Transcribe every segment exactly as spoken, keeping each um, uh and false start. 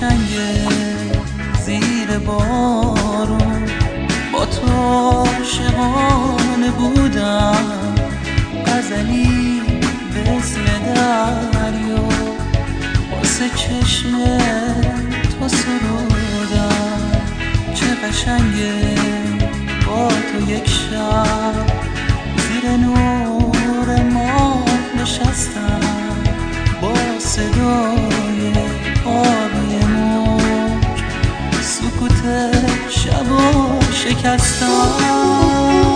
قشنگه زیر بارون با تو عاشقانه بودم، غزلی به اسم دریا واسه چشم تو سرودم. چه قشنگه با تو یک شب زیر نور ماه نشستم، با صدای آبی موج سکوت شبا شکستم.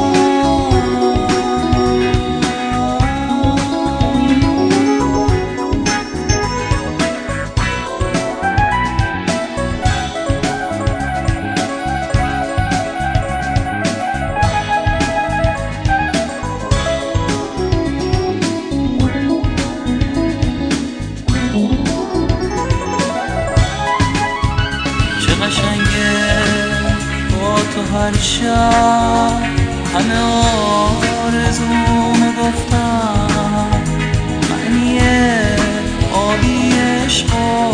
تو هر شب همه آرزومو گفتم، معنی آبی عشقا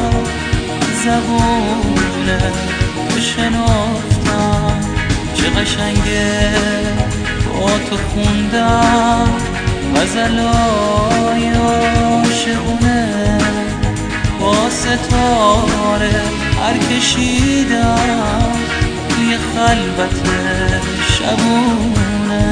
زبونه تو شنفتم. چه قشنگه با تو خوندم غزلای عاشقونه، با ستاره پر کشیدم توی خلوت شبونه.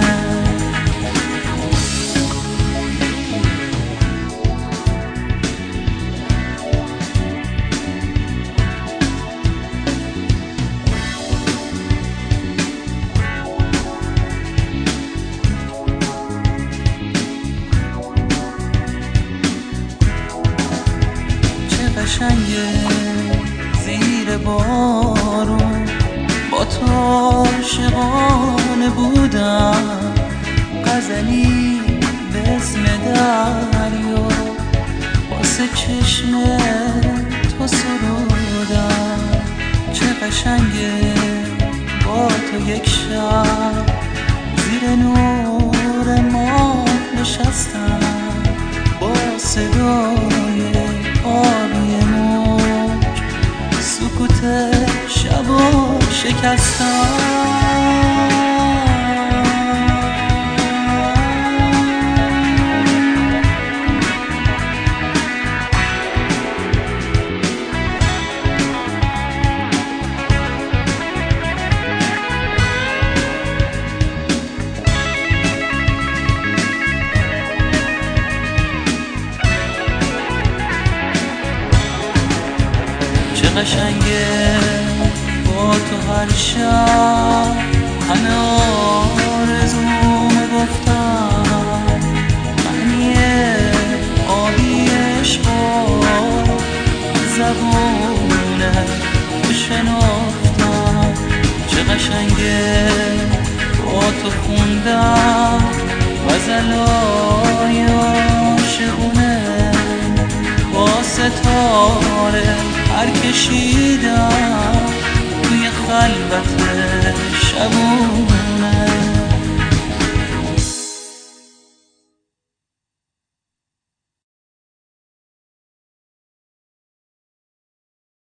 چه قشنگه زیر بارون با تو عاشقانه بودم، غزلی به اسم دریا واسه چشم تو سرودم. چه قشنگه با تو یک شب زیر نور ماه نشستم، با صدای آبی موج سکوت شبا شکستم. چه قشنگه با تو هر شب همه آرزومو گفتم، معنی آبی عشقا زبونه تو شنفتم. چه قشنگه با تو خوندم غزلای عاشقونه، با ستاره پر کشیدم توی خلوت شبونه.